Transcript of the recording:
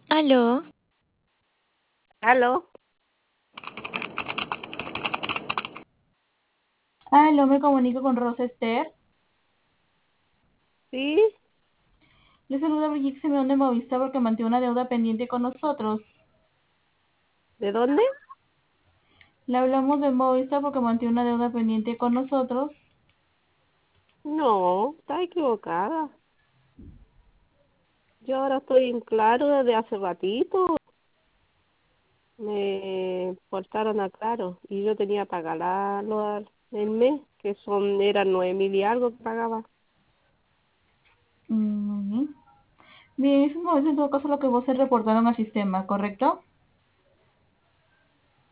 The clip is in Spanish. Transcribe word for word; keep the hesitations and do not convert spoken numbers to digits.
Aló, ¿Aló? Aló, me comunico con Rosa Esther. ¿Sí? Le saluda Brigitte Simeón de Movistar porque mantiene una deuda pendiente con nosotros. ¿De dónde? Le hablamos de Movistar porque mantiene una deuda pendiente con nosotros. No, está equivocada. Yo ahora estoy en Claro desde hace ratito. Me portaron a Claro y yo tenía que pagar la- lo del mes, que son eran nueve mil y algo que pagaba. Mm, bien, esa es en todo caso lo que vos se reportaron al sistema, ¿correcto?